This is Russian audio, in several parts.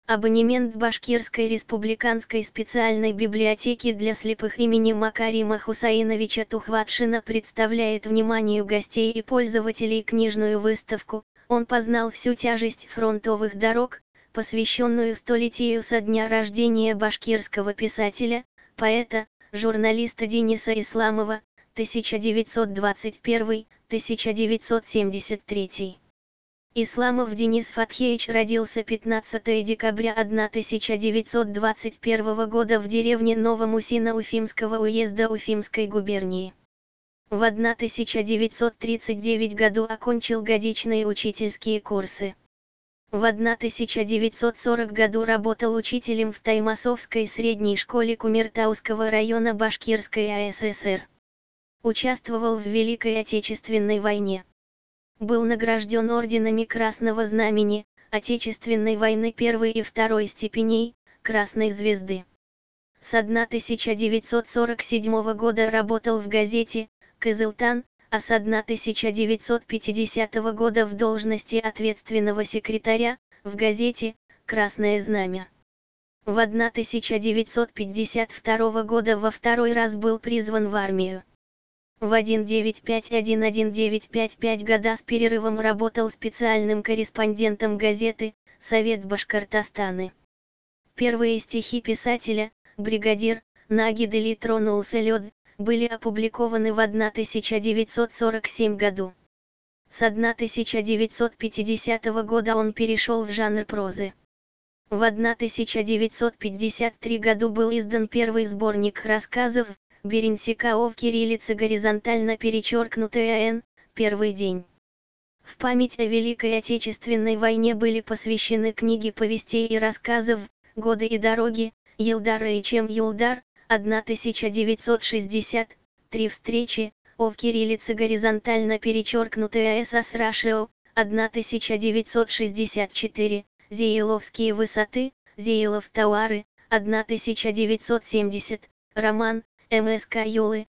Абонемент Башкирской республиканской специальной библиотеки для слепых имени Макарима Хусаиновича Тухватшина представляет вниманию гостей и пользователей книжную выставку «Он познал всю тяжесть фронтовых дорог», посвященную столетию со дня рождения башкирского писателя, поэта, журналиста Дениса Исламова, 1921-1973. Исламов Денис Фатхеевич родился 15 декабря 1921 года в деревне Новомусино Уфимского уезда Уфимской губернии. В 1939 году окончил годичные учительские курсы. В 1940 году работал учителем в Таймасовской средней школе Кумертауского района Башкирской АССР. Участвовал в Великой Отечественной войне. Был награжден орденами Красного Знамени, Отечественной войны первой и второй степеней, Красной Звезды. С 1947 года работал в газете «Кызылтан», а с 1950 года в должности ответственного секретаря, в газете «Красное Знамя». В 1952 года во второй раз был призван в армию. В 1955 года с перерывом работал специальным корреспондентом газеты «Совет Башкортостана». Первые стихи писателя «Бригадир», «Нагидели тронулся лед», были опубликованы в 1947 году. С 1950 года он перешел в жанр прозы. В 1953 году был издан первый сборник рассказов Беренсика в кириллице горизонтально перечеркнутая Н, первый день. В память о Великой Отечественной войне были посвящены книги повестей и рассказов «Годы и дороги», Елдара и чем Юлдар, 1960, «Три встречи», в кириллице горизонтально перечеркнутая СС Рашио, 1964, Зеиловские высоты, Зеилов Тауары, 1970, роман, МСК Юлы,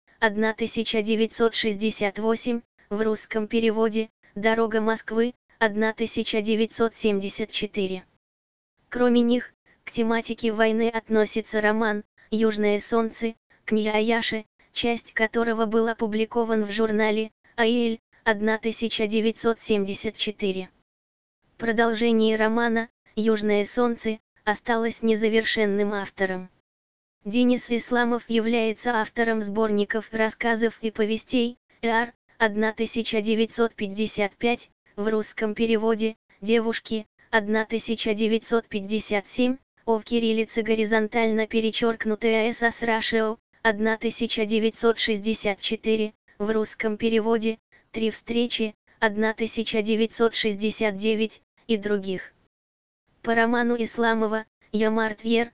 1968, в русском переводе, «Дорога Москвы», 1974. Кроме них, к тематике войны относится роман «Южное солнце», книга Аяши, часть которого был опубликован в журнале «Аиль», 1974. Продолжение романа «Южное солнце» осталось незавершенным автором. Денис Исламов является автором сборников рассказов и повестей «Ар», 1955, в русском переводе «Девушки», 1957, в кириллице горизонтально перечеркнутая СС Рашио, 1964, в русском переводе «Три встречи», 1969, и других. По роману Исламова «Ямар-Тьер»,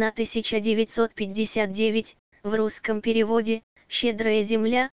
1959, в русском переводе «Щедрая земля»,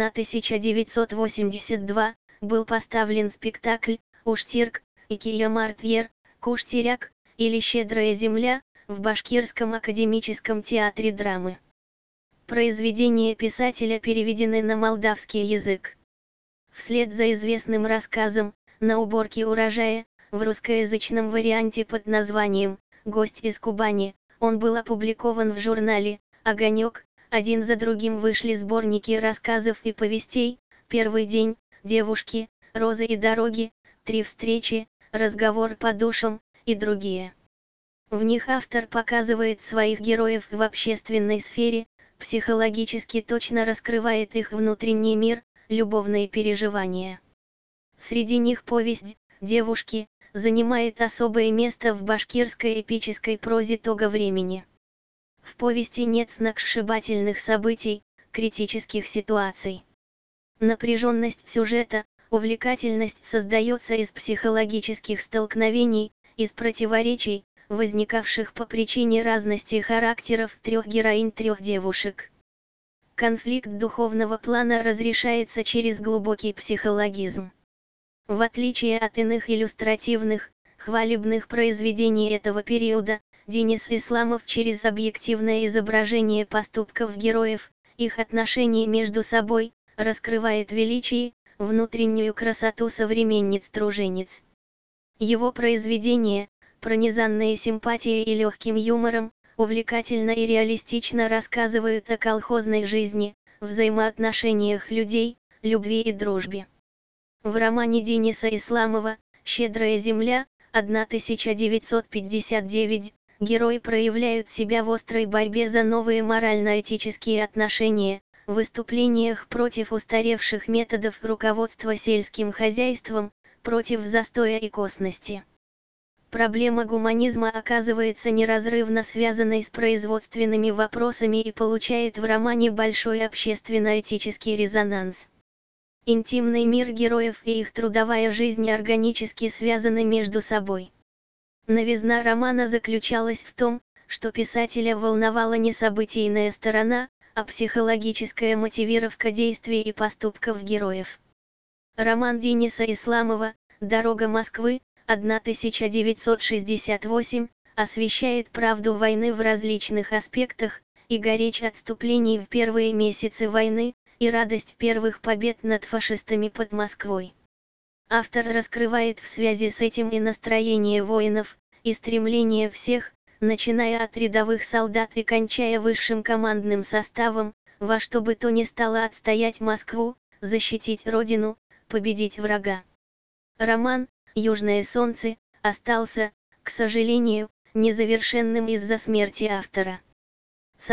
1982, был поставлен спектакль «Уштирк», Ики Ямар-Тьер, Куштиряк, или «Щедрая земля», в Башкирском академическом театре драмы. Произведения писателя переведены на молдавский язык. Вслед за известным рассказом «На уборке урожая», в русскоязычном варианте под названием «Гость из Кубани», он был опубликован в журнале «Огонек», один за другим вышли сборники рассказов и повестей «Первый день», «Девушки», «Розы и дороги», «Три встречи», «Разговор по душам» и другие. В них автор показывает своих героев в общественной сфере, психологически точно раскрывает их внутренний мир, любовные переживания. Среди них повесть «Девушки» занимает особое место в башкирской эпической прозе того времени. В повести нет сногсшибательных событий, критических ситуаций. Напряженность сюжета, увлекательность создается из психологических столкновений, из противоречий, возникавших по причине разности характеров трех героинь трех девушек. Конфликт духовного плана разрешается через глубокий психологизм. В отличие от иных иллюстративных, хвалебных произведений этого периода, Денис Исламов через объективное изображение поступков героев, их отношений между собой, раскрывает величие, внутреннюю красоту современниц-тружениц. Его произведения, пронизанные симпатией и легким юмором, увлекательно и реалистично рассказывают о колхозной жизни, взаимоотношениях людей, любви и дружбе. В романе Дениса Исламова «Щедрая земля» 1959 герои проявляют себя в острой борьбе за новые морально-этические отношения, в выступлениях против устаревших методов руководства сельским хозяйством, против застоя и косности. Проблема гуманизма оказывается неразрывно связанной с производственными вопросами и получает в романе большой общественно-этический резонанс. Интимный мир героев и их трудовая жизнь органически связаны между собой. Новизна романа заключалась в том, что писателя волновала не событийная сторона, а психологическая мотивировка действий и поступков героев. Роман Дениса Исламова «Дорога Москвы» 1968 освещает правду войны в различных аспектах, и горечь отступлений в первые месяцы войны, и радость первых побед над фашистами под Москвой. Автор раскрывает в связи с этим и настроение воинов, и стремление всех, начиная от рядовых солдат и кончая высшим командным составом, во что бы то ни стало отстоять Москву, защитить Родину, победить врага. Роман «Южное солнце» остался, к сожалению, незавершенным из-за смерти автора. С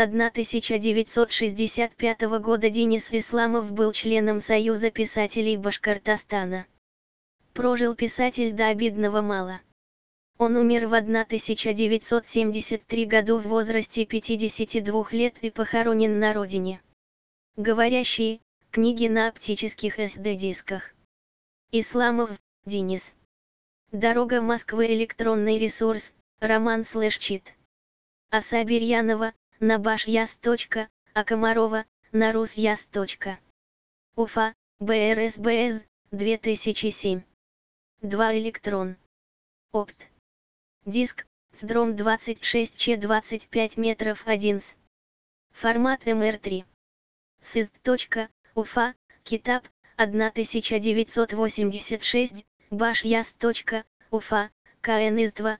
1965 года Денис Исламов был членом Союза писателей Башкортостана. Прожил писатель до обидного мало. Он умер в 1973 году в возрасте 52 лет и похоронен на родине. Говорящие книги на оптических SD-дисках. Исламов, Денис. «Дорога Москвы» электронный ресурс, роман/чит. Асабирьянова, на башяс. А Комарова, на русяс. Уфа, БРСБС, 2007. 2 электрон. Опт. Диск, ЦДРОМ 26Ч 25 метров 1 с. Формат МР3. СИЗД. Уфа, Китаб, 1986, Башяс. Уфа, КНИЗ-2,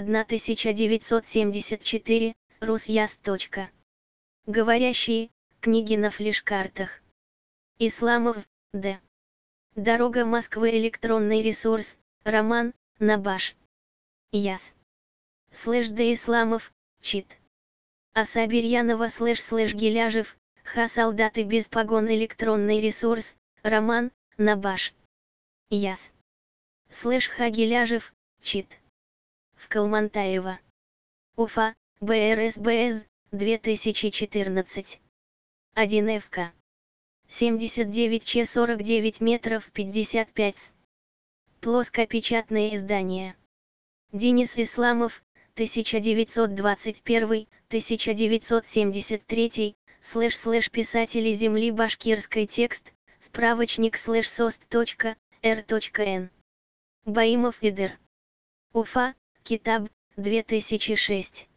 1974, Русяс. Говорящие книги на флеш-картах. Исламов, Д. «Дорога Москвы» электронный ресурс, роман, на баш. Яс. /Д Исламов, чит. Асабирьянова /Геляжев, Ха солдаты без погон электронный ресурс, роман, на баш. Яс. /Ха Геляжев, чит. В Калмантаева. Уфа, БРСБС, 2014. 1 ФК. 79 Ч 49 метров 55 с. Плоскопечатные издания. Денис Исламов, 1921-1973, // писатели земли башкирской текст, справочник /сост.р.н. Баимов Идер. Уфа, Китаб, 2006.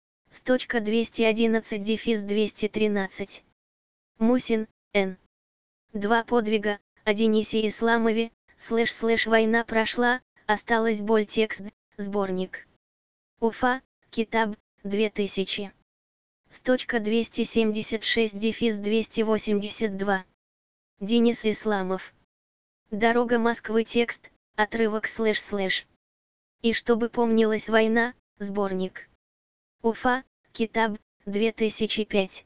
211-213. Мусин, Н. Два подвига, о Денисе Исламове, / война прошла, осталась боль текст, сборник. Уфа, Китаб, 2000. 276-282. Денис Исламов. «Дорога Москвы» текст, отрывок // И чтобы помнилась война, сборник. Уфа, Китаб, 2005.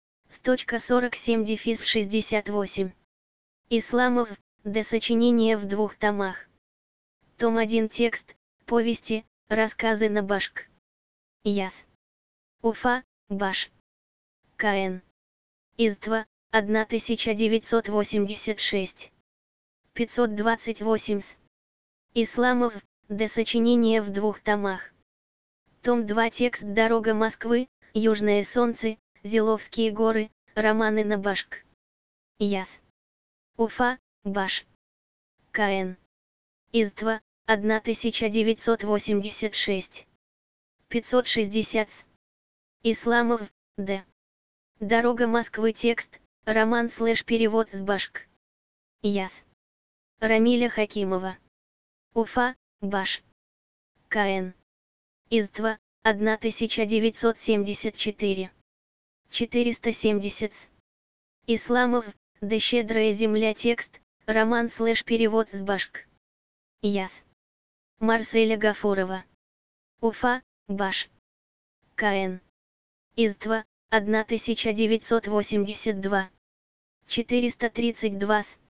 147-68. Исламов, Д. Сочинение в 2 томах. Том 1 текст, повести, рассказы на башк. Яс. Уфа, Баш. КН. Издва, 1986. 528 с. Исламов, Д. Сочинение в 2 томах. Том 2 текст «Дорога Москвы», «Южное солнце», «Зиловские горы», романы на башк. Яс. Уфа, Баш. КН. Издва, 1986. 560 с. Исламов, Д. «Дорога Москвы» текст, роман / перевод с башк. Яс. Рамиля Хакимова. Уфа, Баш. КН. Издва, 1974. 470. Исламов, «Да щедрая земля» текст, роман/перевод с башк. Яс. Марселя Гафурова. Уфа, Баш. К.Н. Издва, 1982. 432.